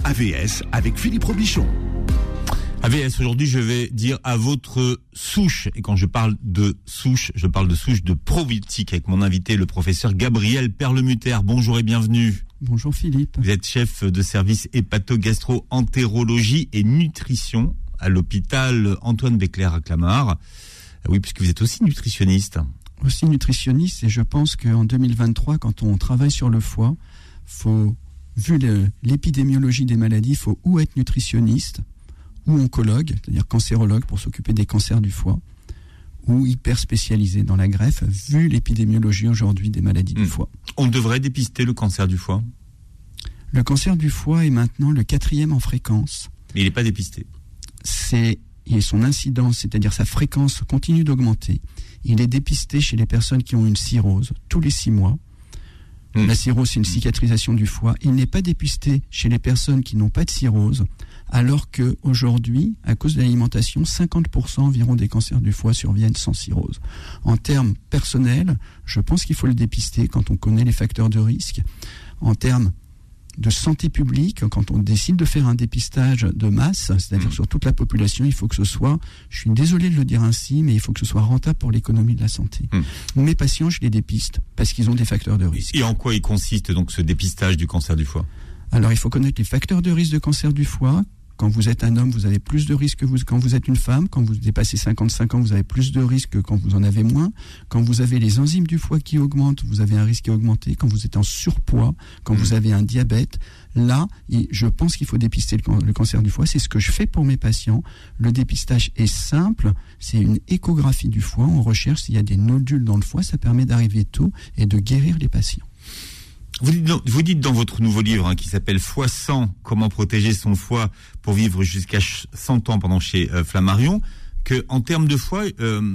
AVS avec Philippe Robichon. AVS, aujourd'hui, je vais dire à votre souche. Et quand je parle de souche de probiotiques avec mon invité, le professeur Gabriel Perlemuter. Bonjour et bienvenue. Bonjour Philippe. Vous êtes chef de service hépato-gastro-entérologie et nutrition à l'hôpital Antoine Béclair à Clamart. Oui, puisque vous êtes aussi nutritionniste. Aussi nutritionniste, et je pense qu'en 2023, quand on travaille sur le foie, vu l'épidémiologie des maladies, il faut ou être nutritionniste, ou oncologue, c'est-à-dire cancérologue pour s'occuper des cancers du foie, ou hyper spécialisé dans la greffe, vu l'épidémiologie aujourd'hui des maladies du foie. On devrait dépister le cancer du foie ? Le cancer du foie est maintenant le 4e en fréquence. Mais il n'est pas dépisté. Et son incidence, c'est-à-dire sa fréquence, continue d'augmenter. Il est dépisté chez les personnes qui ont une cirrhose tous les 6 mois. La cirrhose, c'est une cicatrisation du foie. Il n'est pas dépisté chez les personnes qui n'ont pas de cirrhose, alors qu'aujourd'hui, à cause de l'alimentation, 50% environ des cancers du foie surviennent sans cirrhose. En termes personnels, je pense qu'il faut le dépister quand on connaît les facteurs de risque. En termes de santé publique, quand on décide de faire un dépistage de masse, c'est-à-dire sur toute la population, il faut que ce soit, je suis désolé de le dire ainsi, mais il faut que ce soit rentable pour l'économie de la santé. Mes patients, je les dépiste parce qu'ils ont des facteurs de risque. Et en quoi il consiste donc ce dépistage du cancer du foie ? Alors il faut connaître les facteurs de risque de cancer du foie. Quand vous êtes un homme, vous avez plus de risques que quand vous êtes une femme. Quand vous dépassez 55 ans, vous avez plus de risques que quand vous en avez moins. Quand vous avez les enzymes du foie qui augmentent, vous avez un risque qui est augmenté. Quand vous êtes en surpoids, quand vous avez un diabète, là, je pense qu'il faut dépister le cancer du foie. C'est ce que je fais pour mes patients. Le dépistage est simple. C'est une échographie du foie. On recherche s'il y a des nodules dans le foie. Ça permet d'arriver tôt et de guérir les patients. Vous dites dans votre nouveau livre qui s'appelle Foie 100, comment protéger son foie pour vivre jusqu'à 100 ans chez Flammarion, qu'en termes de foie,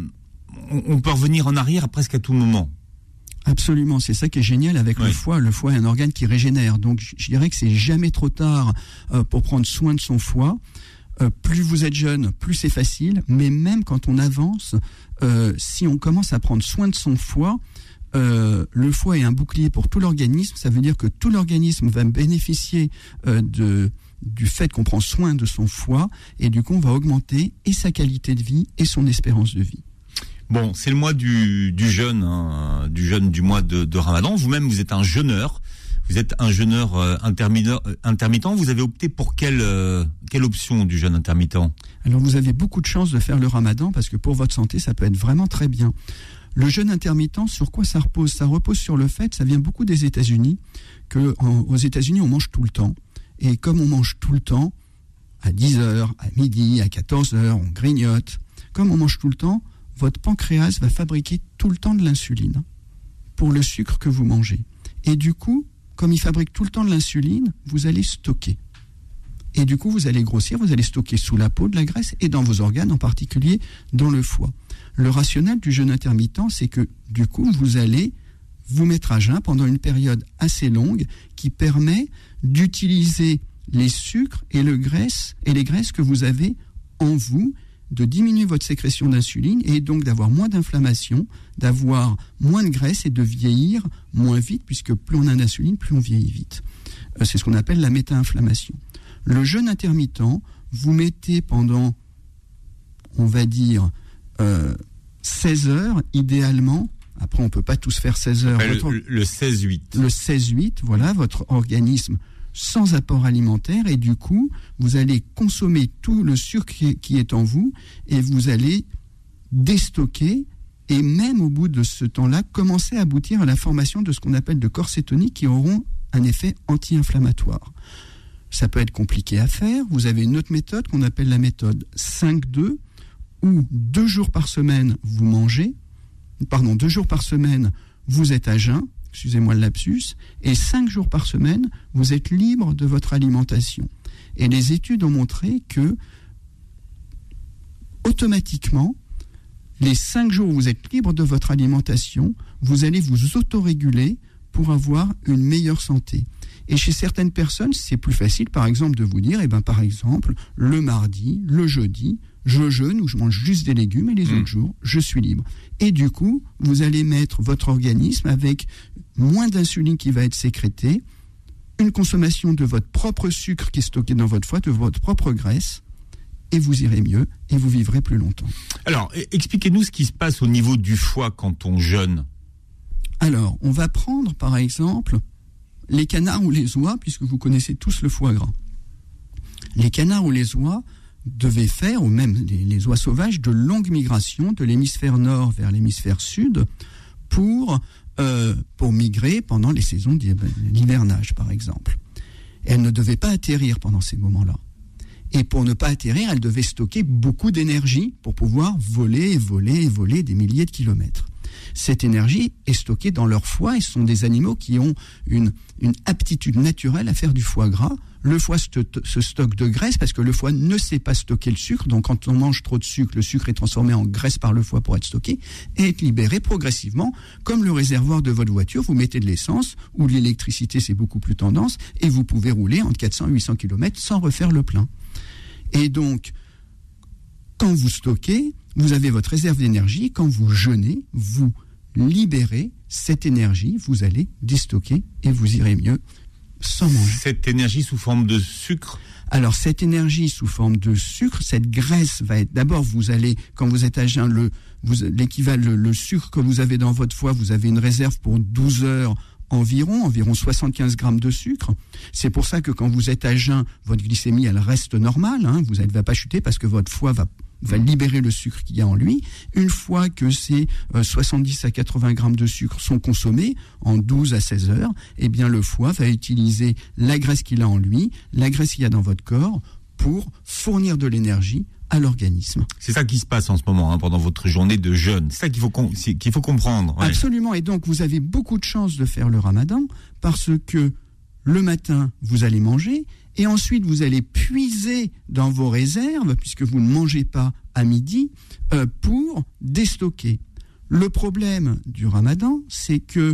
on peut revenir en arrière presque à tout moment. Absolument, c'est ça qui est génial avec le foie. Le foie est un organe qui régénère, donc je dirais que c'est jamais trop tard pour prendre soin de son foie. Plus vous êtes jeune, plus c'est facile, mais même quand on avance, si on commence à prendre soin de son foie, le foie est un bouclier pour tout l'organisme. Ça veut dire que tout l'organisme va bénéficier du fait qu'on prend soin de son foie, et du coup on va augmenter et sa qualité de vie et son espérance de vie. Bon, c'est le mois du jeûne, du mois de Ramadan. Vous-même, vous êtes un jeûneur. Vous êtes un jeûneur intermittent. Vous avez opté pour quelle option du jeûne intermittent ? Alors vous avez beaucoup de chance de faire le Ramadan, parce que pour votre santé, ça peut être vraiment très bien. Le jeûne intermittent, sur quoi ça repose ? Ça repose sur le fait, ça vient beaucoup des États-Unis, qu'aux États-Unis, on mange tout le temps. Et comme on mange tout le temps, à 10h, à midi, à 14h, on grignote. Comme on mange tout le temps, votre pancréas va fabriquer tout le temps de l'insuline pour le sucre que vous mangez. Et du coup, comme il fabrique tout le temps de l'insuline, vous allez stocker. Et du coup, vous allez grossir, vous allez stocker sous la peau de la graisse et dans vos organes, en particulier dans le foie. Le rationnel du jeûne intermittent, c'est que du coup, vous allez vous mettre à jeun pendant une période assez longue qui permet d'utiliser les sucres et les graisses que vous avez en vous, de diminuer votre sécrétion d'insuline et donc d'avoir moins d'inflammation, d'avoir moins de graisse et de vieillir moins vite, puisque plus on a d'insuline, plus on vieillit vite. C'est ce qu'on appelle la méta-inflammation. Le jeûne intermittent, vous mettez pendant, on va dire, 16 heures, idéalement. Après, on ne peut pas tous faire 16 heures. Le 16-8. Le 16-8, voilà, votre organisme sans apport alimentaire, et du coup, vous allez consommer tout le sucre qui est en vous, et vous allez déstocker, et même au bout de ce temps-là, commencer à aboutir à la formation de ce qu'on appelle de corps cétoniques qui auront un effet anti-inflammatoire. Ça peut être compliqué à faire. Vous avez une autre méthode qu'on appelle la méthode 5-2, où 2 jours par semaine, vous mangez, 2 jours par semaine, vous êtes à jeun, excusez-moi le lapsus, et 5 jours par semaine, vous êtes libre de votre alimentation. Et les études ont montré que, automatiquement, les 5 jours où vous êtes libre de votre alimentation, vous allez vous autoréguler pour avoir une meilleure santé. Et chez certaines personnes, c'est plus facile, par exemple, de vous dire, par exemple, le mardi, le jeudi, je jeûne ou je mange juste des légumes, et les autres jours, je suis libre. Et du coup, vous allez mettre votre organisme avec moins d'insuline qui va être sécrétée, une consommation de votre propre sucre qui est stocké dans votre foie, de votre propre graisse, et vous irez mieux et vous vivrez plus longtemps. Alors, expliquez-nous ce qui se passe au niveau du foie quand on jeûne. Alors, on va prendre par exemple les canards ou les oies, puisque vous connaissez tous le foie gras. Les canards ou les oies devaient faire, ou même les oies sauvages, de longues migrations de l'hémisphère nord vers l'hémisphère sud pour migrer pendant les saisons d'hivernage, par exemple. Et elles ne devaient pas atterrir pendant ces moments-là. Et pour ne pas atterrir, elles devaient stocker beaucoup d'énergie pour pouvoir voler des milliers de kilomètres. Cette énergie est stockée dans leur foie et ce sont des animaux qui ont une aptitude naturelle à faire du foie gras. Le foie se stocke de graisse parce que le foie ne sait pas stocker le sucre. Donc quand on mange trop de sucre, le sucre est transformé en graisse par le foie pour être stocké et être libéré progressivement. Comme le réservoir de votre voiture, vous mettez de l'essence ou de l'électricité, c'est beaucoup plus tendance, et vous pouvez rouler entre 400 et 800 km sans refaire le plein. Et donc, quand vous stockez, vous avez votre réserve d'énergie. Quand vous jeûnez, vous libérez cette énergie, vous allez déstocker et vous irez mieux sans manger. Cette énergie sous forme de sucre ? Alors, cette énergie sous forme de sucre, cette graisse va être... D'abord, vous allez, quand vous êtes à jeun, le sucre que vous avez dans votre foie, vous avez une réserve pour 12 heures environ 75 grammes de sucre. C'est pour ça que quand vous êtes à jeun, votre glycémie, elle reste normale. Vous ne va pas chuter parce que votre foie va libérer le sucre qu'il y a en lui. Une fois que ces 70 à 80 grammes de sucre sont consommés en 12 à 16 heures, eh bien le foie va utiliser la graisse qu'il a en lui, la graisse qu'il y a dans votre corps, pour fournir de l'énergie à l'organisme. C'est ça qui se passe en ce moment, pendant votre journée de jeûne. C'est ça qu'il faut comprendre. Ouais. Absolument. Et donc, vous avez beaucoup de chances de faire le ramadan parce que le matin, vous allez manger et ensuite, vous allez puiser dans vos réserves, puisque vous ne mangez pas à midi, pour déstocker. Le problème du ramadan, c'est que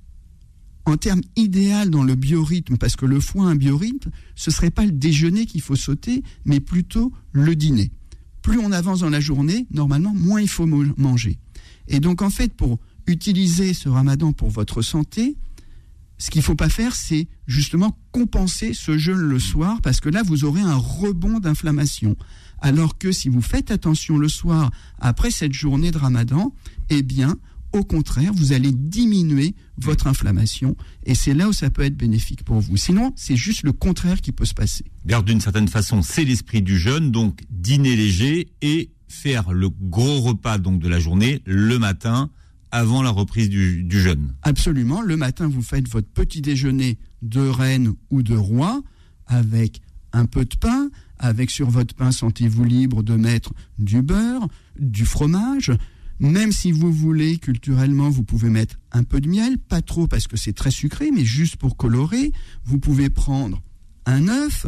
en termes idéal dans le biorhythme, parce que le foie a un biorhythme, ce ne serait pas le déjeuner qu'il faut sauter, mais plutôt le dîner. Plus on avance dans la journée, normalement, moins il faut manger. Et donc, en fait, pour utiliser ce ramadan pour votre santé, ce qu'il ne faut pas faire, c'est justement compenser ce jeûne le soir, parce que là, vous aurez un rebond d'inflammation. Alors que si vous faites attention le soir, après cette journée de ramadan, eh bien, au contraire, vous allez diminuer votre inflammation et c'est là où ça peut être bénéfique pour vous. Sinon, c'est juste le contraire qui peut se passer. D'ailleurs, d'une certaine façon, c'est l'esprit du jeûne, donc dîner léger et faire le gros repas donc de la journée le matin avant la reprise du jeûne. Absolument. Le matin, vous faites votre petit déjeuner de reine ou de roi avec un peu de pain. Avec sur votre pain, sentez-vous libre de mettre du beurre, du fromage. Même si vous voulez, culturellement, vous pouvez mettre un peu de miel, pas trop parce que c'est très sucré, mais juste pour colorer. Vous pouvez prendre un œuf,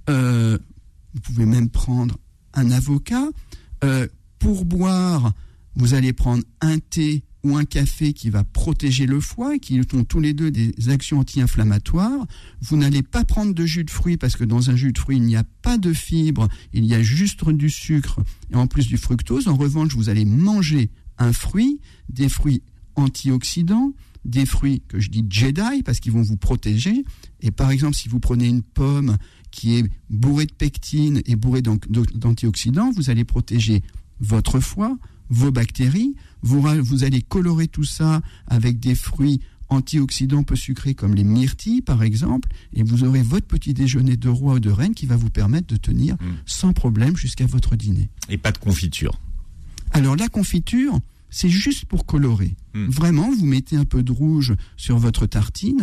vous pouvez même prendre un avocat. Pour boire, vous allez prendre un thé ou un café qui va protéger le foie, qui ont tous les deux des actions anti-inflammatoires. Vous n'allez pas prendre de jus de fruits parce que dans un jus de fruits, il n'y a pas de fibres, il y a juste du sucre et en plus du fructose. En revanche, vous allez manger un fruit, des fruits antioxydants, des fruits que je dis Jedi parce qu'ils vont vous protéger. Et par exemple, si vous prenez une pomme qui est bourrée de pectine et bourrée d'antioxydants, vous allez protéger votre foie, vos bactéries. Vous allez colorer tout ça avec des fruits antioxydants peu sucrés comme les myrtilles par exemple, et vous aurez votre petit déjeuner de roi ou de reine qui va vous permettre de tenir sans problème jusqu'à votre dîner. Et pas de confiture. Alors la confiture, c'est juste pour colorer. Vraiment, vous mettez un peu de rouge sur votre tartine,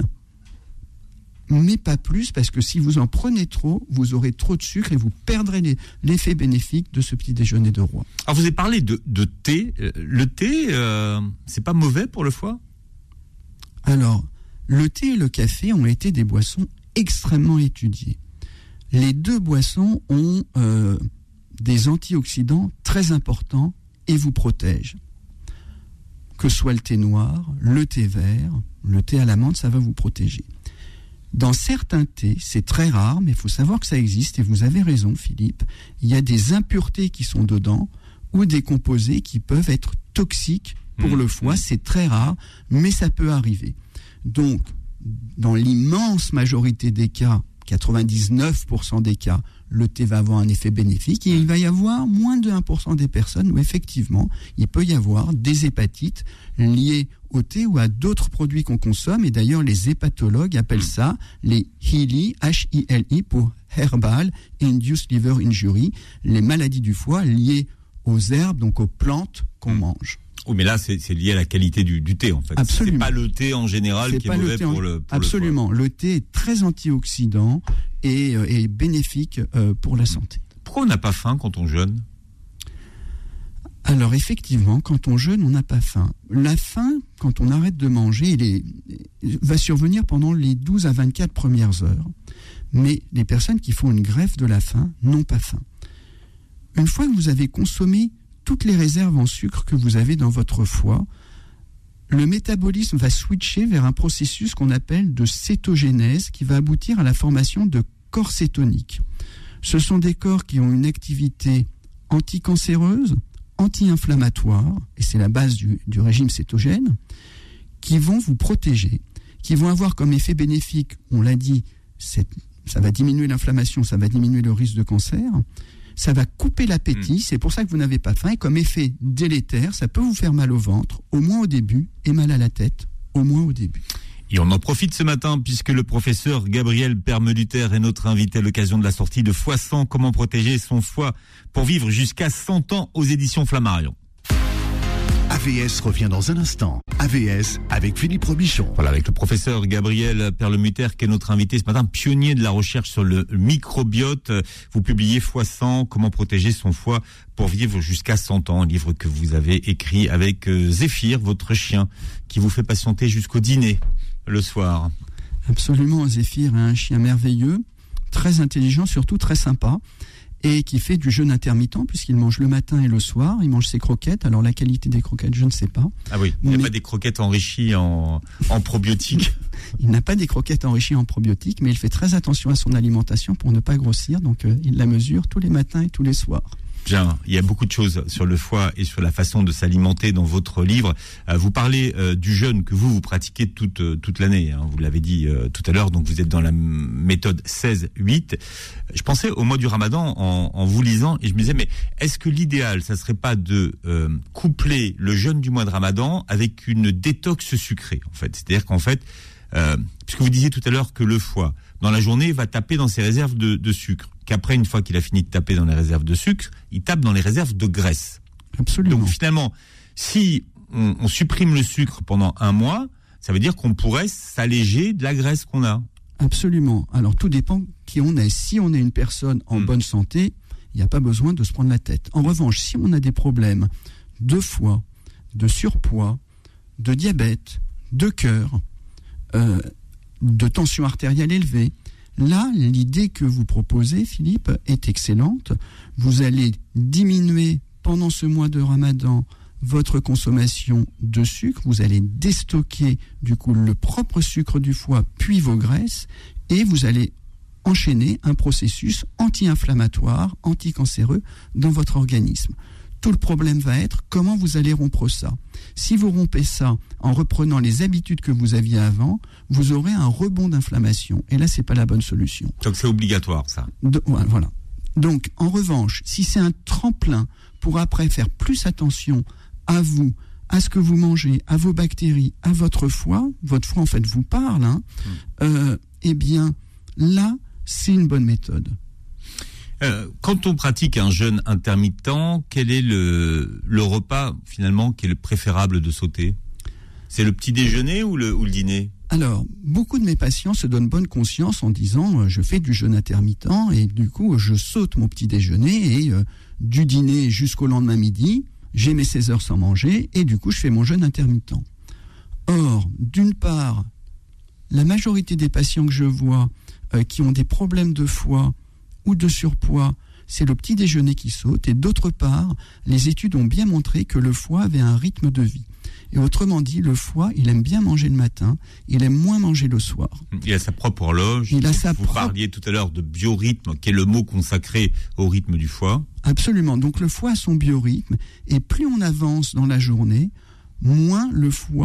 mais pas plus, parce que si vous en prenez trop, vous aurez trop de sucre et vous perdrez l'effet bénéfique de ce petit déjeuner de roi. Alors vous avez parlé de thé. Le thé, c'est pas mauvais pour le foie ? Alors, le thé et le café ont été des boissons extrêmement étudiées. Les deux boissons ont des antioxydants très importants et vous protègent. Que ce soit le thé noir, le thé vert, le thé à l'amande, ça va vous protéger. Dans certains thés, c'est très rare, mais il faut savoir que ça existe, et vous avez raison, Philippe, il y a des impuretés qui sont dedans, ou des composés qui peuvent être toxiques pour le foie. C'est très rare, mais ça peut arriver. Donc, dans l'immense majorité des cas, 99% des cas, le thé va avoir un effet bénéfique, et il va y avoir moins de 1% des personnes où effectivement il peut y avoir des hépatites liées au thé ou à d'autres produits qu'on consomme, et d'ailleurs les hépatologues appellent ça les HILI, H-I-L-I pour Herbal Induced Liver Injury, les maladies du foie liées aux herbes, donc aux plantes qu'on mange. Oui, mais là, c'est lié à la qualité du thé, en fait. Absolument. C'est pas le thé en général qui est mauvais pour le Absolument. foie. Le thé est très antioxydant et bénéfique pour la santé. Pourquoi on n'a pas faim quand on jeûne ? Alors, effectivement, quand on jeûne, on n'a pas faim. La faim, quand on arrête de manger, va survenir pendant les 12 à 24 premières heures. Mais les personnes qui font une greffe de la faim n'ont pas faim. Une fois que vous avez consommé toutes les réserves en sucre que vous avez dans votre foie, le métabolisme va switcher vers un processus qu'on appelle de cétogénèse qui va aboutir à la formation de corps cétoniques. Ce sont des corps qui ont une activité anticancéreuse, anti-inflammatoire, et c'est la base du régime cétogène, qui vont vous protéger, qui vont avoir comme effet bénéfique, on l'a dit, ça va diminuer l'inflammation, ça va diminuer le risque de cancer, ça va couper l'appétit, c'est pour ça que vous n'avez pas faim, et comme effet délétère, ça peut vous faire mal au ventre, au moins au début, et mal à la tête, au moins au début. Et on en profite ce matin puisque le professeur Gabriel Permeluter est notre invité à l'occasion de la sortie de Foie 100, comment protéger son foie pour vivre jusqu'à 100 ans aux éditions Flammarion. AVS revient dans un instant. AVS avec Philippe Robichon. Voilà, avec le professeur Gabriel Perlemuter qui est notre invité ce matin, pionnier de la recherche sur le microbiote. Vous publiez Foie 100, comment protéger son foie pour vivre jusqu'à 100 ans, un livre que vous avez écrit avec Zéphyr, votre chien, qui vous fait patienter jusqu'au dîner le soir. Absolument, Zéphyr est un chien merveilleux, très intelligent, surtout très sympa, et qui fait du jeûne intermittent puisqu'il mange le matin et le soir. Il mange ses croquettes. Alors la qualité des croquettes, je ne sais pas. Ah oui, il n'y a pas des croquettes enrichies en probiotiques. Il n'a pas des croquettes enrichies en probiotiques, mais il fait très attention à son alimentation pour ne pas grossir. Donc il la mesure tous les matins et tous les soirs. Bien, il y a beaucoup de choses sur le foie et sur la façon de s'alimenter dans votre livre. Vous parlez du jeûne que vous pratiquez toute l'année, hein, vous l'avez dit tout à l'heure, donc vous êtes dans la méthode 16-8. Je pensais au mois du Ramadan en vous lisant et je me disais, mais est-ce que l'idéal, ça serait pas de coupler le jeûne du mois de Ramadan avec une détox sucrée, en fait. C'est-à-dire qu'en fait, puisque vous disiez tout à l'heure que le foie, dans la journée, va taper dans ses réserves de sucre, qu'après, une fois qu'il a fini de taper dans les réserves de sucre, il tape dans les réserves de graisse. Absolument. Donc finalement, si on supprime le sucre pendant un mois, ça veut dire qu'on pourrait s'alléger de la graisse qu'on a. Absolument. Alors tout dépend qui on est. Si on est une personne en bonne santé, il n'y a pas besoin de se prendre la tête. En revanche, si on a des problèmes de foie, de surpoids, de diabète, de cœur, de tension artérielle élevée, là, l'idée que vous proposez, Philippe, est excellente. Vous allez diminuer pendant ce mois de Ramadan votre consommation de sucre. Vous allez déstocker du coup le propre sucre du foie, puis vos graisses, et vous allez enchaîner un processus anti-inflammatoire, anticancéreux dans votre organisme. Tout le problème va être comment vous allez rompre ça. Si vous rompez ça en reprenant les habitudes que vous aviez avant, vous aurez un rebond d'inflammation. Et là, c'est pas la bonne solution. Donc c'est obligatoire, ça. Voilà. Donc, en revanche, si c'est un tremplin pour après faire plus attention à vous, à ce que vous mangez, à vos bactéries, à votre foie en fait vous parle, eh bien, là, c'est une bonne méthode. Quand on pratique un jeûne intermittent, quel est le repas finalement qui est le préférable de sauter ? C'est le petit déjeuner ou le dîner ? Alors, beaucoup de mes patients se donnent bonne conscience en disant je fais du jeûne intermittent et du coup je saute mon petit déjeuner et du dîner jusqu'au lendemain midi, j'ai mes 16 heures sans manger et du coup je fais mon jeûne intermittent. Or, d'une part, la majorité des patients que je vois qui ont des problèmes de foie ou de surpoids, c'est le petit déjeuner qui saute. Et d'autre part, les études ont bien montré que le foie avait un rythme de vie. Et autrement dit, le foie, il aime bien manger le matin, il aime moins manger le soir. Il a sa propre horloge. Vous parliez tout à l'heure de biorhythme, qui est le mot consacré au rythme du foie. Absolument. Donc le foie a son biorhythme. Et plus on avance dans la journée, moins le foie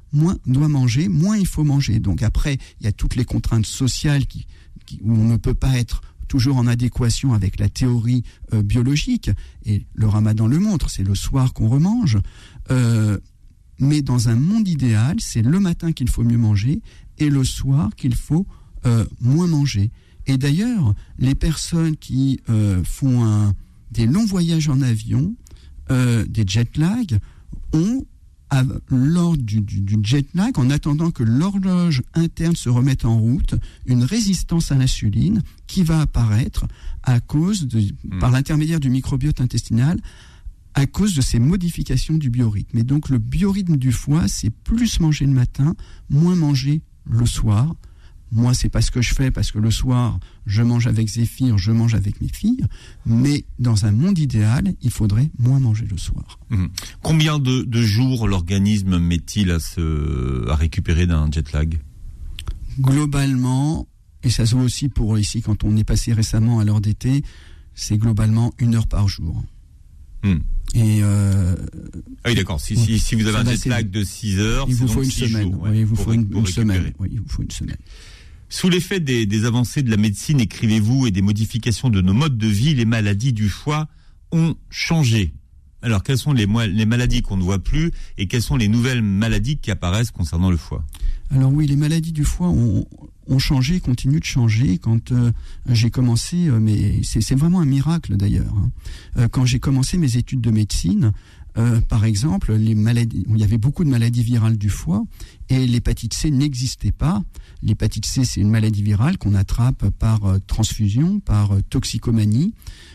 moins doit manger, moins il faut manger. Donc après, il y a toutes les contraintes sociales où on ne peut pas être toujours en adéquation avec la théorie biologique. Et le ramadan le montre, c'est le soir qu'on remange. Mais dans un monde idéal, c'est le matin qu'il faut mieux manger et le soir qu'il faut moins manger. Et d'ailleurs, les personnes qui font des longs voyages en avion, des jet lag, ont, lors du jet lag, en attendant que l'horloge interne se remette en route, une résistance à l'insuline qui va apparaître par l'intermédiaire du microbiote intestinal, à cause de ces modifications du biorhythme. Et donc le biorhythme du foie, c'est plus manger le matin, moins manger le soir. Moi, c'est pas ce que je fais, parce que le soir, je mange avec Zéphyr, je mange avec mes filles. Mais dans un monde idéal, il faudrait moins manger le soir. Combien de jours l'organisme met-il à récupérer d'un jet lag ? Globalement, et ça se voit aussi pour ici, quand on est passé récemment à l'heure d'été, c'est globalement 1 heure par jour. Et ah oui, d'accord. Si vous avez un jet lag de 6 heures, il vous c'est faut donc une 6 semaine. jours, Il vous faut une pour semaine. Oui, il vous faut une semaine. Sous l'effet des avancées de la médecine, écrivez-vous, et des modifications de nos modes de vie, les maladies du foie ont changé. Alors, quelles sont les maladies qu'on ne voit plus et quelles sont les nouvelles maladies qui apparaissent concernant le foie ? Alors oui, les maladies du foie ont changé, continuent de changer. Quand j'ai commencé, mais c'est vraiment un miracle d'ailleurs. Quand j'ai commencé mes études de médecine, par exemple, il y avait beaucoup de maladies virales du foie et l'hépatite C n'existait pas. L'hépatite C, c'est une maladie virale qu'on attrape par transfusion, par toxicomanie.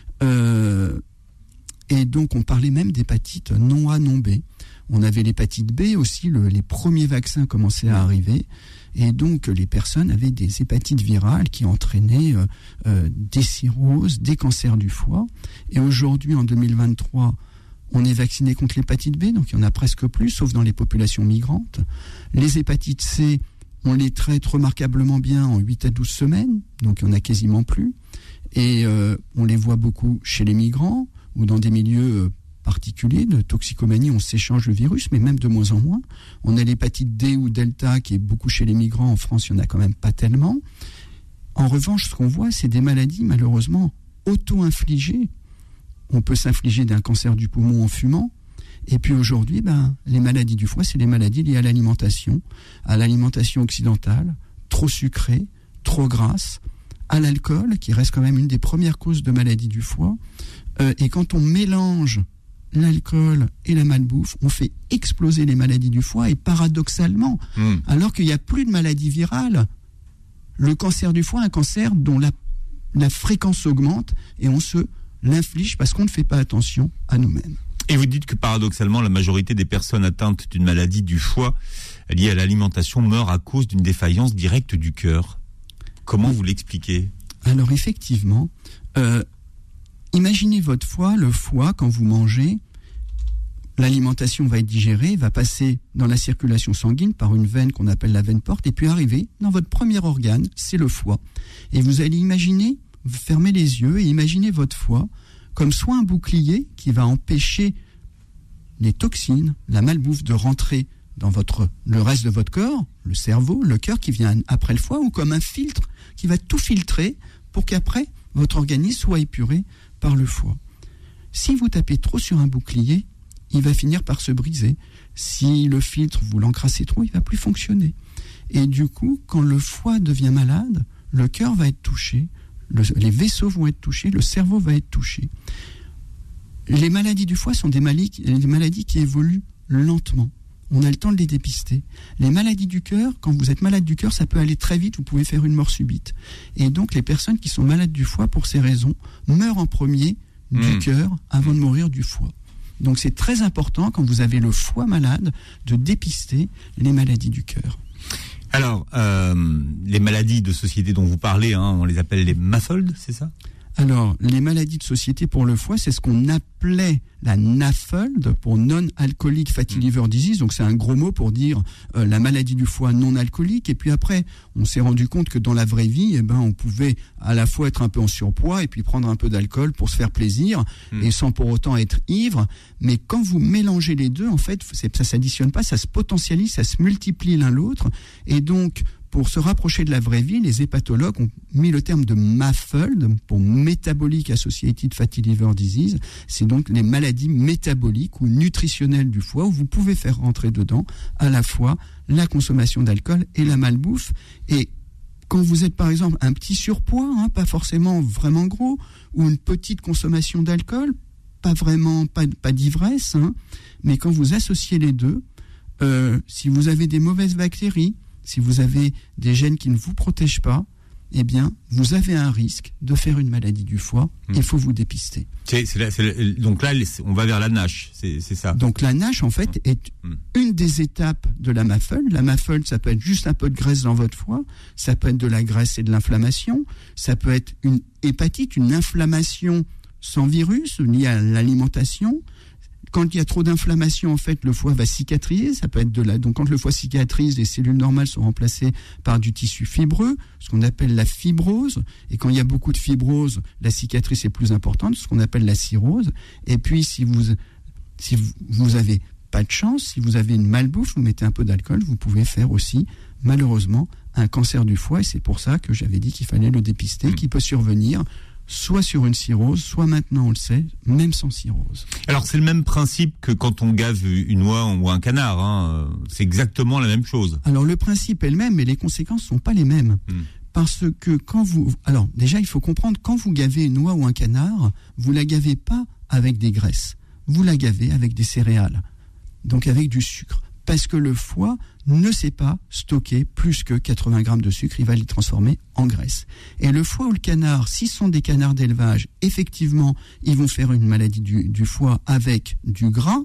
Et donc, on parlait même d'hépatite non A, non B. On avait l'hépatite B aussi, les premiers vaccins commençaient à arriver. Et donc, les personnes avaient des hépatites virales qui entraînaient des cirrhoses, des cancers du foie. Et aujourd'hui, en 2023, on est vacciné contre l'hépatite B, donc il n'y en a presque plus, sauf dans les populations migrantes. Les hépatites C, on les traite remarquablement bien en 8 à 12 semaines, donc il n'y en a quasiment plus. Et on les voit beaucoup chez les migrants, ou dans des milieux particuliers de toxicomanie, on s'échange le virus, mais même de moins en moins. On a l'hépatite D ou Delta qui est beaucoup chez les migrants. En France, il n'y en a quand même pas tellement. En revanche, ce qu'on voit, c'est des maladies malheureusement auto-infligées. On peut s'infliger d'un cancer du poumon en fumant. Et puis aujourd'hui, les maladies du foie, c'est les maladies liées à l'alimentation occidentale, trop sucrée, trop grasse, à l'alcool, qui reste quand même une des premières causes de maladies du foie. Et quand on mélange l'alcool et la malbouffe, on fait exploser les maladies du foie. Et paradoxalement, alors qu'il n'y a plus de maladies virales, le cancer du foie est un cancer dont la fréquence augmente et on se l'inflige parce qu'on ne fait pas attention à nous-mêmes. Et vous dites que paradoxalement, la majorité des personnes atteintes d'une maladie du foie liée à l'alimentation meurent à cause d'une défaillance directe du cœur. Comment vous l'expliquez ? Alors effectivement, imaginez votre foie, le foie, quand vous mangez, l'alimentation va être digérée, va passer dans la circulation sanguine par une veine qu'on appelle la veine porte, et puis arriver dans votre premier organe, c'est le foie. Et vous allez imaginer, vous fermez les yeux et imaginez votre foie comme soit un bouclier qui va empêcher les toxines, la malbouffe de rentrer dans le reste de votre corps, le cerveau, le cœur qui vient après le foie, ou comme un filtre qui va tout filtrer pour qu'après, votre organisme soit épuré par le foie. Si vous tapez trop sur un bouclier, il va finir par se briser. Si le filtre, vous l'encrassez trop, il ne va plus fonctionner. Et du coup, quand le foie devient malade, le cœur va être touché, les vaisseaux vont être touchés, le cerveau va être touché. Les maladies du foie sont des maladies qui évoluent lentement. On a le temps de les dépister. Les maladies du cœur, quand vous êtes malade du cœur, ça peut aller très vite, vous pouvez faire une mort subite. Et donc les personnes qui sont malades du foie, pour ces raisons, meurent en premier du cœur avant de mourir du foie. Donc c'est très important, quand vous avez le foie malade, de dépister les maladies du cœur. Alors, les maladies de société dont vous parlez, on les appelle les MAFOLD, c'est ça ? Alors, les maladies de société pour le foie, c'est ce qu'on appelait la NAFLD, pour Non-Alcoholic Fatty Liver Disease. Donc, c'est un gros mot pour dire la maladie du foie non alcoolique. Et puis après, on s'est rendu compte que dans la vraie vie, on pouvait à la fois être un peu en surpoids et puis prendre un peu d'alcool pour se faire plaisir et sans pour autant être ivre. Mais quand vous mélangez les deux, en fait, ça s'additionne pas, ça se potentialise, ça se multiplie l'un l'autre. Et donc, pour se rapprocher de la vraie vie, les hépatologues ont mis le terme de MAFLD pour Metabolic Associated Fatty Liver Disease. C'est donc les maladies métaboliques ou nutritionnelles du foie où vous pouvez faire rentrer dedans à la fois la consommation d'alcool et la malbouffe. Et quand vous êtes par exemple un petit surpoids, pas forcément vraiment gros, ou une petite consommation d'alcool, pas d'ivresse, mais quand vous associez les deux, si vous avez des mauvaises bactéries, si vous avez des gènes qui ne vous protègent pas, eh bien, vous avez un risque de faire une maladie du foie. Il faut vous dépister. Donc là, on va vers la NASH, c'est ça. Donc la NASH, en fait, est une des étapes de la MAFLD. La MAFLD, ça peut être juste un peu de graisse dans votre foie, ça peut être de la graisse et de l'inflammation, ça peut être une hépatite, une inflammation sans virus liée à l'alimentation. Quand il y a trop d'inflammation, en fait, le foie va cicatriser. Ça peut être donc quand le foie cicatrise, les cellules normales sont remplacées par du tissu fibreux, ce qu'on appelle la fibrose. Et quand il y a beaucoup de fibrose, la cicatrice est plus importante, ce qu'on appelle la cirrhose. Et puis, si vous avez pas de chance, si vous avez une malbouffe, vous mettez un peu d'alcool, vous pouvez faire aussi, malheureusement, un cancer du foie. Et c'est pour ça que j'avais dit qu'il fallait le dépister, qui peut survenir soit sur une cirrhose, soit maintenant on le sait, même sans cirrhose. Alors c'est le même principe que quand on gave une oie ou un canard, c'est exactement la même chose. Alors le principe est le même, mais les conséquences ne sont pas les mêmes. Parce que alors déjà il faut comprendre, quand vous gavez une oie ou un canard, vous la gavez pas avec des graisses, vous la gavez avec des céréales, donc avec du sucre. Parce que le foie ne sait pas stocker plus que 80 grammes de sucre, il va les transformer en graisse. Et le foie ou le canard, s'ils sont des canards d'élevage, effectivement, ils vont faire une maladie du foie avec du gras,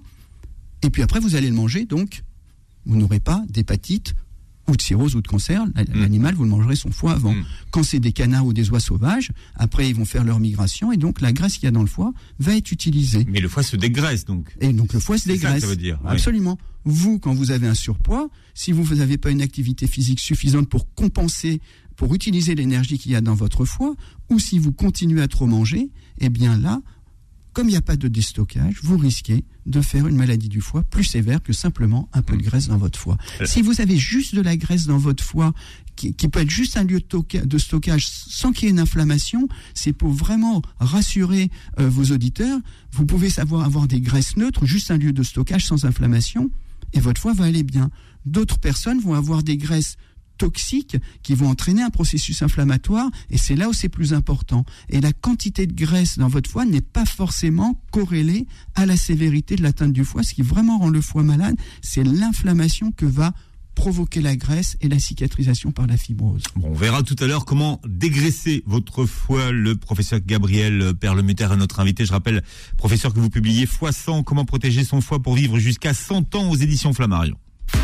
et puis après vous allez le manger, donc vous n'aurez pas d'hépatite ou de cirrhose ou de cancer. L'animal, vous le mangerez son foie avant. Quand c'est des canards ou des oies sauvages, après ils vont faire leur migration, et donc la graisse qu'il y a dans le foie va être utilisée. Mais le foie se dégraisse donc. Et donc le foie se dégraisse. C'est ça que ça veut dire. Absolument. Oui. Vous, quand vous avez un surpoids, si vous n'avez pas une activité physique suffisante pour compenser, pour utiliser l'énergie qu'il y a dans votre foie, ou si vous continuez à trop manger, eh bien là, comme il n'y a pas de déstockage, vous risquez de faire une maladie du foie plus sévère que simplement un peu de graisse dans votre foie. Si vous avez juste de la graisse dans votre foie, qui peut être juste un lieu de stockage sans qu'il y ait une inflammation, c'est pour vraiment rassurer vos auditeurs. Vous pouvez avoir des graisses neutres, juste un lieu de stockage sans inflammation, et votre foie va aller bien. D'autres personnes vont avoir des graisses toxiques qui vont entraîner un processus inflammatoire, et c'est là où c'est plus important. Et la quantité de graisse dans votre foie n'est pas forcément corrélée à la sévérité de l'atteinte du foie. Ce qui vraiment rend le foie malade, c'est l'inflammation que va provoquer la graisse et la cicatrisation par la fibrose. Bon, on verra tout à l'heure comment dégraisser votre foie. Le professeur Gabriel Perlemuter est notre invité. Je rappelle, professeur, que vous publiez Foie 100, comment protéger son foie pour vivre jusqu'à 100 ans aux éditions Flammarion.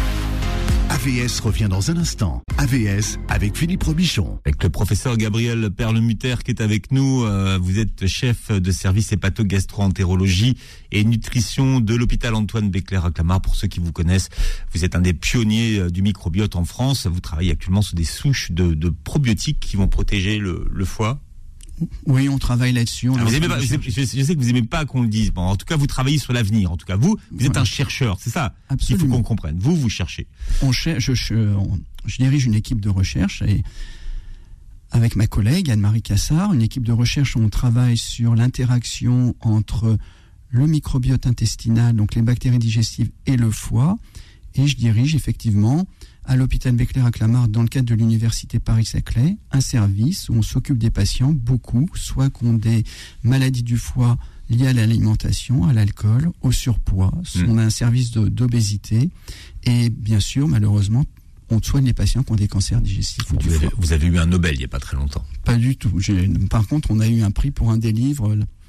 AVS revient dans un instant. AVS avec Philippe Robichon. Avec le professeur Gabriel Perlemuter qui est avec nous. Vous êtes chef de service hépato-gastro-entérologie et nutrition de l'hôpital Antoine Béclère à Clamart. Pour ceux qui vous connaissent, vous êtes un des pionniers du microbiote en France. Vous travaillez actuellement sur des souches de probiotiques qui vont protéger le foie. Oui, on travaille là-dessus. Je sais que vous n'aimez pas qu'on le dise. Bon, en tout cas, vous travaillez sur l'avenir. En tout cas, vous êtes un chercheur. C'est ça qu'il faut qu'on comprenne. Vous cherchez. Je dirige une équipe de recherche et avec ma collègue Anne-Marie Cassard, une équipe de recherche où on travaille sur l'interaction entre le microbiote intestinal, donc les bactéries digestives, et le foie. Et je dirige effectivement à l'hôpital Béclère à Clamart, dans le cadre de l'université Paris-Saclay, un service où on s'occupe des patients, beaucoup, soit qui ont des maladies du foie liées à l'alimentation, à l'alcool, au surpoids. On a un service d'obésité et bien sûr, malheureusement, on soigne les patients qui ont des cancers digestifs. Vous avez eu un Nobel il n'y a pas très longtemps. Pas du tout. Par contre, on a eu un prix pour un des livres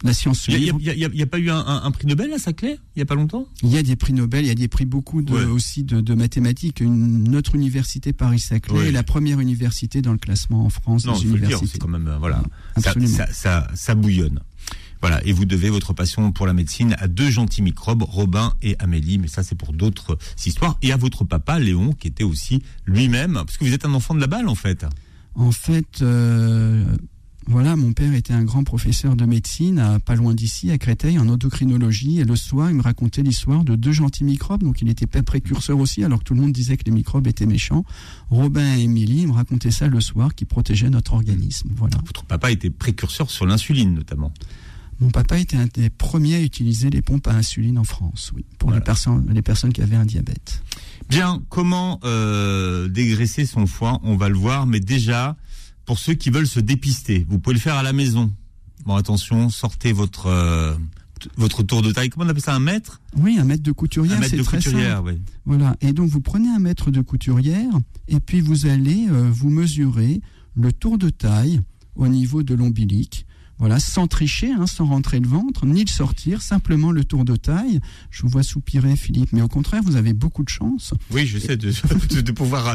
La science se livre. Il n'y a pas eu un prix Nobel à Saclay, il n'y a pas longtemps ? Il y a des prix Nobel, il y a des prix beaucoup aussi de mathématiques. Notre université Paris-Saclay est la première université dans le classement en France des universités. Le dire, c'est quand même, voilà, absolument. Ça bouillonne. Voilà, et vous devez votre passion pour la médecine à 2 gentils microbes, Robin et Amélie, mais ça c'est pour d'autres histoires, et à votre papa, Léon, qui était aussi lui-même, parce que vous êtes un enfant de la balle en fait. En fait, voilà, mon père était un grand professeur de médecine, pas loin d'ici, à Créteil, en endocrinologie, et le soir, il me racontait l'histoire de 2 gentils microbes, donc il était pas précurseur aussi, alors que tout le monde disait que les microbes étaient méchants. Robin et Émilie, ils me racontaient ça le soir, qui protégeaient notre organisme, voilà. Votre papa était précurseur sur l'insuline, notamment. Mon papa était un des premiers à utiliser les pompes à insuline en France, oui, pour les personnes qui avaient un diabète. Bien, comment dégraisser son foie, on va le voir, mais déjà, pour ceux qui veulent se dépister, vous pouvez le faire à la maison. Bon, attention, sortez votre tour de taille. Comment on appelle ça, 1 mètre ? Oui, 1 mètre de couturière, c'est très simple. Oui. Voilà, et donc vous prenez 1 mètre de couturière, et puis vous allez vous mesurer le tour de taille au niveau de l'ombilic. Voilà, sans tricher, sans rentrer le ventre, ni le sortir, simplement le tour de taille. Je vous vois soupirer, Philippe, mais au contraire, vous avez beaucoup de chance. Oui, je sais, de pouvoir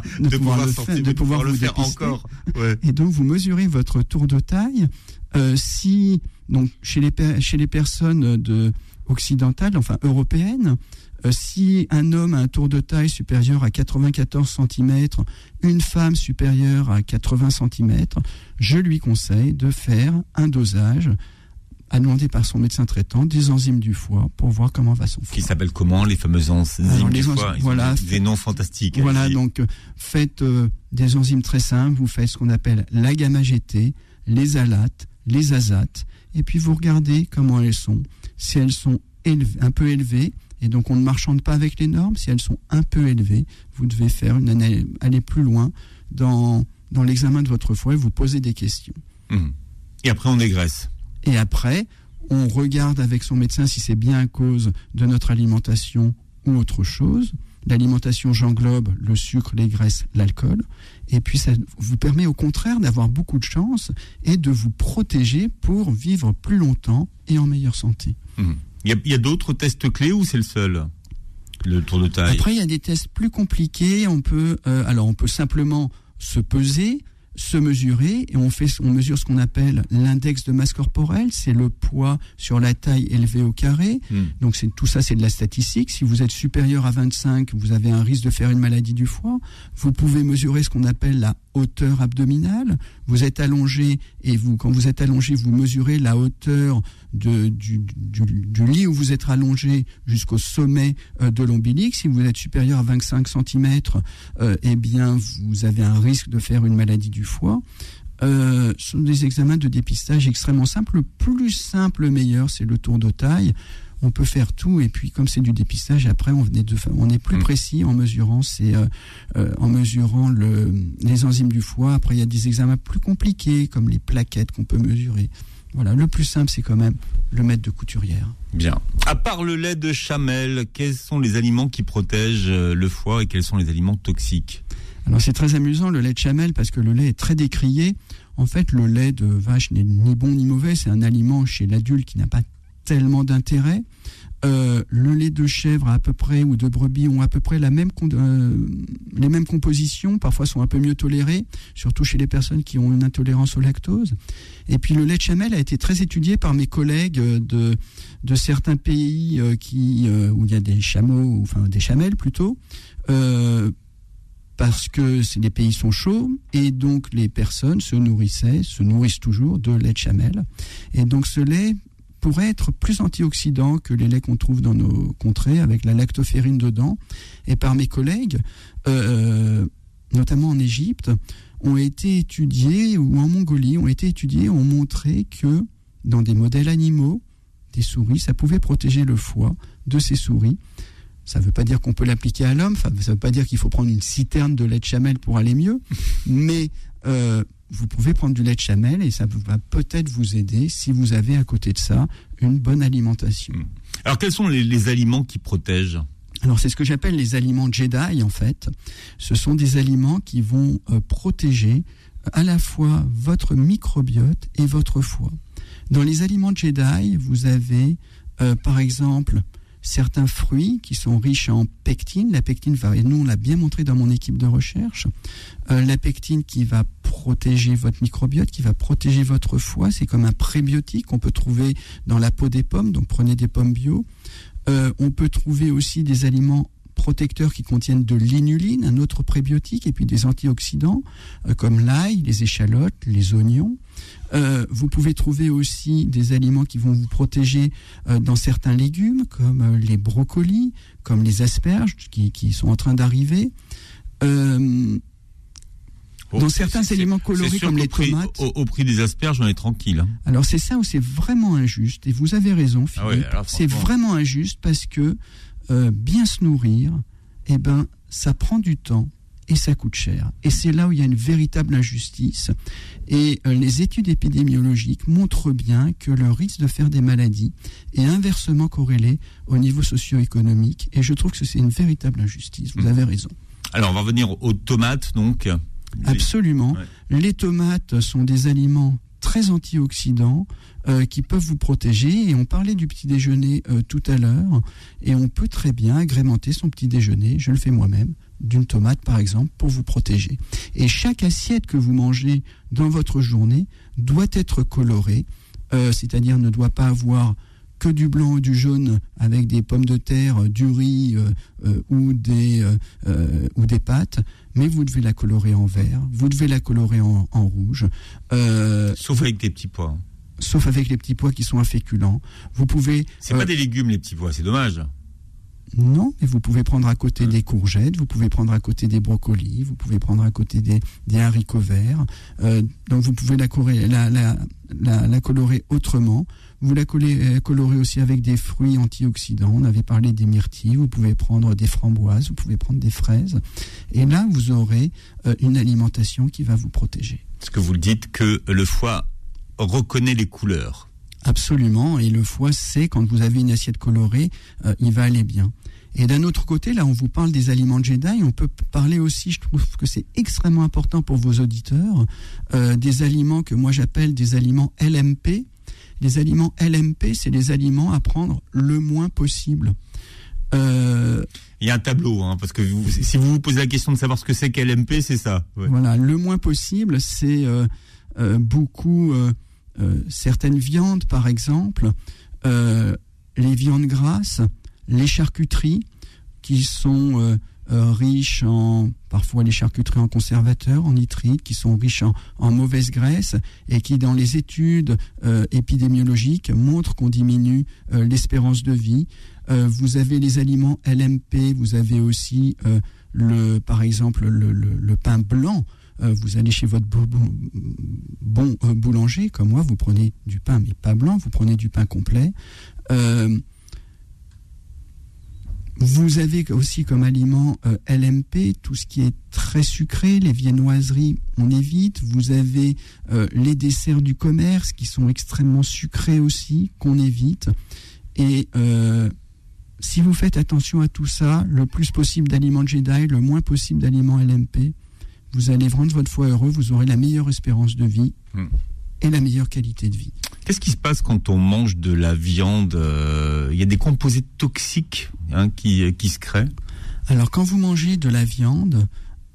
le faire encore. Ouais. Et donc, vous mesurez votre tour de taille. Donc, chez les personnes occidentales, enfin européennes, si un homme a un tour de taille supérieur à 94 cm, une femme supérieure à 80 cm, je lui conseille de faire un dosage demandé par son médecin traitant des enzymes du foie pour voir comment va son foie. Qui s'appellent comment, les fameuses enzymes du foie ? Voilà, des noms fantastiques. Voilà, donc faites des enzymes très simples, vous faites ce qu'on appelle la gamma-GT, les alates, les azates, et puis vous regardez comment elles sont. Si elles sont un peu élevées, et donc on ne marchande pas avec les normes, si elles sont un peu élevées, vous devez faire aller plus loin dans l'examen de votre foie et vous poser des questions. Et après on dégraisse. Et après, on regarde avec son médecin si c'est bien à cause de notre alimentation ou autre chose. L'alimentation, j'englobe le sucre, les graisses, l'alcool. Et puis ça vous permet au contraire d'avoir beaucoup de chance et de vous protéger pour vivre plus longtemps et en meilleure santé. Il y a d'autres tests clés ou c'est le seul, le tour de taille ? Après, il y a des tests plus compliqués. On peut simplement se peser, se mesurer, et on mesure ce qu'on appelle l'index de masse corporelle, c'est le poids sur la taille élevé au carré. Donc tout ça, c'est de la statistique. Si vous êtes supérieur à 25, vous avez un risque de faire une maladie du foie. Vous pouvez mesurer ce qu'on appelle la hauteur abdominale. Vous êtes allongé et quand vous êtes allongé, vous mesurez la hauteur du lit où vous êtes allongé jusqu'au sommet de l'ombilic. Si vous êtes supérieur à 25 cm, eh bien, vous avez un risque de faire une maladie du foie. Ce sont des examens de dépistage extrêmement simples. Le plus simple, le meilleur, c'est le tour de taille. On peut faire tout, et puis comme c'est du dépistage, après on est plus précis en mesurant les enzymes du foie. Après, il y a des examens plus compliqués, comme les plaquettes qu'on peut mesurer. Voilà, le plus simple, c'est quand même le mètre de couturière. Bien. À part le lait de chamel, quels sont les aliments qui protègent le foie et quels sont les aliments toxiques ? Alors c'est très amusant, le lait de chamel, parce que le lait est très décrié. En fait, le lait de vache n'est ni bon ni mauvais. C'est un aliment chez l'adulte qui n'a pas tellement d'intérêt. Le lait de chèvre à peu près, ou de brebis, ont à peu près les mêmes compositions, parfois sont un peu mieux tolérées, surtout chez les personnes qui ont une intolérance au lactose. Et puis le lait de chamel a été très étudié par mes collègues de certains pays où il y a des chameaux, enfin des chamelles plutôt, parce que les pays sont chauds, et donc les personnes se nourrissent toujours de lait de chamel. Et donc ce lait pourrait être plus antioxydant que les laits qu'on trouve dans nos contrées, avec la lactoferrine dedans. Et par mes collègues, notamment en Égypte, ont été étudiés, ou en Mongolie, ont montré que dans des modèles animaux, des souris, ça pouvait protéger le foie de ces souris. Ça ne veut pas dire qu'on peut l'appliquer à l'homme, ça ne veut pas dire qu'il faut prendre une citerne de lait de chamel pour aller mieux, mais vous pouvez prendre du lait de chamel et ça va peut-être vous aider si vous avez à côté de ça une bonne alimentation. Alors quels sont les aliments qui protègent ? Alors c'est ce que j'appelle les aliments Jedi en fait. Ce sont des aliments qui vont protéger à la fois votre microbiote et votre foie. Dans les aliments Jedi, vous avez par exemple certains fruits qui sont riches en pectine. La pectine et nous on l'a bien montré dans mon équipe de recherche, la pectine qui va protéger votre microbiote, qui va protéger votre foie. C'est comme un prébiotique qu'on peut trouver dans la peau des pommes, donc prenez des pommes bio. On peut trouver aussi des aliments protecteurs qui contiennent de l'inuline, un autre prébiotique, et puis des antioxydants comme l'ail, les échalotes, les oignons. Vous pouvez trouver aussi des aliments qui vont vous protéger dans certains légumes, comme les brocolis, comme les asperges qui sont en train d'arriver. Dans certains éléments colorés comme les tomates. Au prix des asperges, on est tranquille. Hein. Alors c'est ça où c'est vraiment injuste, et vous avez raison, Philippe. C'est vraiment injuste parce que bien se nourrir, ça prend du temps et ça coûte cher. Et c'est là où il y a une véritable injustice. Et les études épidémiologiques montrent bien que le risque de faire des maladies est inversement corrélé au niveau socio-économique. Et je trouve que c'est une véritable injustice. Vous avez raison. Alors on va revenir aux tomates, donc. Absolument. Ouais. Les tomates sont des aliments très antioxydants qui peuvent vous protéger. Et on parlait du petit déjeuner tout à l'heure. Et on peut très bien agrémenter son petit déjeuner, je le fais moi-même, d'une tomate par exemple, pour vous protéger. Et chaque assiette que vous mangez dans votre journée doit être colorée, c'est-à-dire ne doit pas avoir que du blanc ou du jaune avec des pommes de terre, du riz ou des pâtes, mais vous devez la colorer en vert, vous devez la colorer en rouge. Sauf avec des petits pois. Sauf avec les petits pois qui sont inféculents. Vous pouvez... C'est pas des légumes les petits pois, c'est dommage. Non, mais vous pouvez prendre à côté des courgettes, vous pouvez prendre à côté des brocolis, vous pouvez prendre à côté des haricots verts. Donc vous pouvez la colorer autrement. Vous la colorez aussi avec des fruits antioxydants. On avait parlé des myrtilles. Vous pouvez prendre des framboises, vous pouvez prendre des fraises. Et là, vous aurez une alimentation qui va vous protéger. Est-ce que vous le dites que le foie reconnaît les couleurs ? Absolument, et le foie sait quand vous avez une assiette colorée, il va aller bien. Et d'un autre côté, là on vous parle des aliments Jedi, on peut parler aussi, je trouve que c'est extrêmement important pour vos auditeurs, des aliments que moi j'appelle des aliments LMP. Les aliments LMP, c'est les aliments à prendre le moins possible. Il y a un tableau, parce que si vous vous posez la question de savoir ce que c'est qu'LMP, c'est ça. Ouais. Voilà, le moins possible, c'est beaucoup... certaines viandes, par exemple, les viandes grasses, les charcuteries qui sont riches parfois les charcuteries en conservateurs, en nitrites, qui sont riches en mauvaise graisse et qui, dans les études épidémiologiques, montrent qu'on diminue l'espérance de vie. Vous avez les aliments LMP, vous avez aussi, par exemple, le pain blanc. Vous allez chez votre bon boulanger, comme moi, vous prenez du pain, mais pas blanc, vous prenez du pain complet. Vous avez aussi comme aliment LMP tout ce qui est très sucré, les viennoiseries, on évite. Vous avez les desserts du commerce qui sont extrêmement sucrés aussi, qu'on évite. Et si vous faites attention à tout ça, le plus possible d'aliments Jedi, le moins possible d'aliments LMP, vous allez rendre votre foie heureux, vous aurez la meilleure espérance de vie et la meilleure qualité de vie. Qu'est-ce qui se passe quand on mange de la viande ? Il y a des composés toxiques qui se créent ? Alors, quand vous mangez de la viande,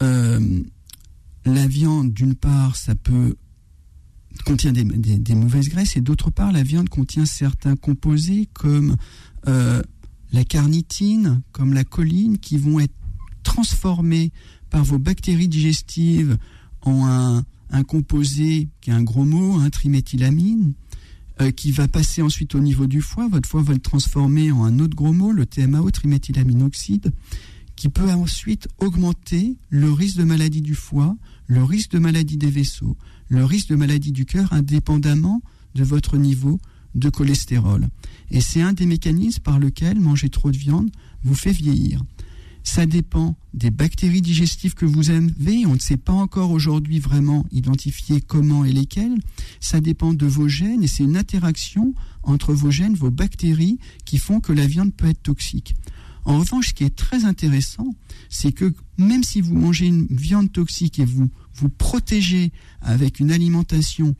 d'une part, ça contient des mauvaises graisses, et d'autre part, la viande contient certains composés comme la carnitine, comme la choline, qui vont être transformés par vos bactéries digestives en un composé qui est un gros mot, triméthylamine, qui va passer ensuite au niveau du foie. Votre foie va le transformer en un autre gros mot, le TMAO, triméthylaminoxyde, qui peut ensuite augmenter le risque de maladie du foie, le risque de maladie des vaisseaux, le risque de maladie du cœur, indépendamment de votre niveau de cholestérol. Et c'est un des mécanismes par lequel manger trop de viande vous fait vieillir. Ça dépend des bactéries digestives que vous avez. On ne sait pas encore aujourd'hui vraiment identifier comment et lesquelles. Ça dépend de vos gènes, et c'est une interaction entre vos gènes, vos bactéries, qui font que la viande peut être toxique. En revanche, ce qui est très intéressant, c'est que même si vous mangez une viande toxique et vous protégez avec une alimentation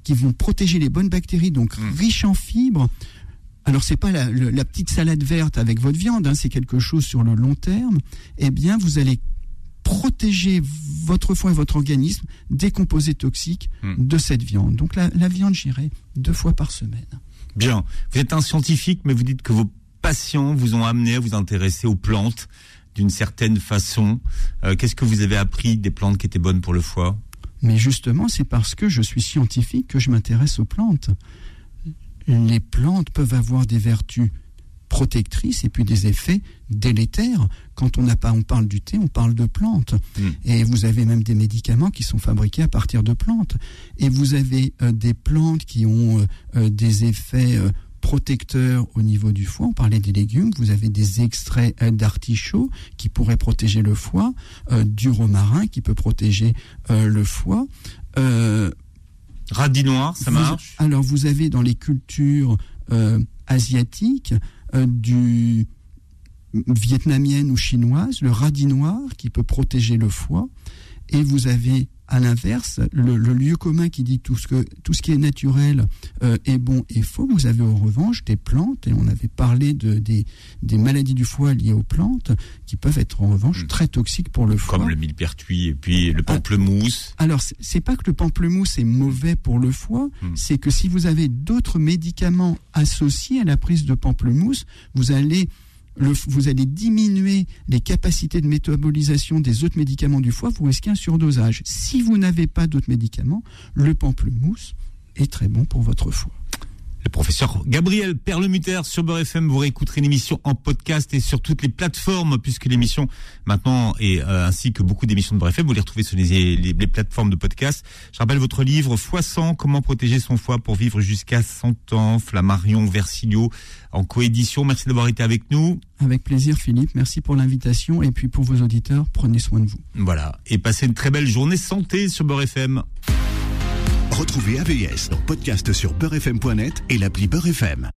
qui vont protéger les bonnes bactéries, donc riches en fibres. Alors c'est pas la petite salade verte avec votre viande, hein, c'est quelque chose sur le long terme. Eh bien, vous allez protéger votre foie et votre organisme des composés toxiques de cette viande. Donc la viande, j'irai 2 fois par semaine. Bien. Vous êtes un scientifique, mais vous dites que vos patients vous ont amené à vous intéresser aux plantes d'une certaine façon. Qu'est-ce que vous avez appris des plantes qui étaient bonnes pour le foie ? Mais justement, c'est parce que je suis scientifique que je m'intéresse aux plantes. Les plantes peuvent avoir des vertus protectrices et puis des effets délétères. Quand on parle du thé, on parle de plantes. Et vous avez même des médicaments qui sont fabriqués à partir de plantes. Et vous avez des plantes qui ont des effets protecteurs au niveau du foie. On parlait des légumes. Vous avez des extraits d'artichaut qui pourraient protéger le foie, du romarin qui peut protéger le foie. Radis noir, ça marche ? Alors vous avez dans les cultures asiatiques du vietnamienne ou chinoise, le radis noir qui peut protéger le foie, et vous avez à l'inverse le lieu commun qui dit tout ce qui est naturel est bon et faux. Vous avez en revanche des plantes, et on avait parlé des maladies du foie liées aux plantes qui peuvent être en revanche très toxiques pour le foie. Comme le millepertuis et puis le pamplemousse. Alors c'est pas que le pamplemousse est mauvais pour le foie, c'est que si vous avez d'autres médicaments associés à la prise de pamplemousse, vous allez diminuer les capacités de métabolisation des autres médicaments du foie, vous risquez un surdosage. Si vous n'avez pas d'autres médicaments, le pamplemousse est très bon pour votre foie. Le professeur Gabriel Perlemutter sur Beurre FM. Vous réécouterez l'émission en podcast et sur toutes les plateformes, puisque l'émission maintenant est ainsi que beaucoup d'émissions de Beurre FM, vous les retrouvez sur les plateformes de podcast. Je rappelle votre livre Foie 100, comment protéger son foie pour vivre jusqu'à 100 ans, Flammarion Versilio en coédition. Merci d'avoir été avec nous. Avec plaisir Philippe, merci pour l'invitation, et puis pour vos auditeurs, prenez soin de vous. Voilà, et passez une très belle journée santé sur Beurre FM. Retrouvez AVS en podcast sur beurrefm.net et l'appli Beurre FM.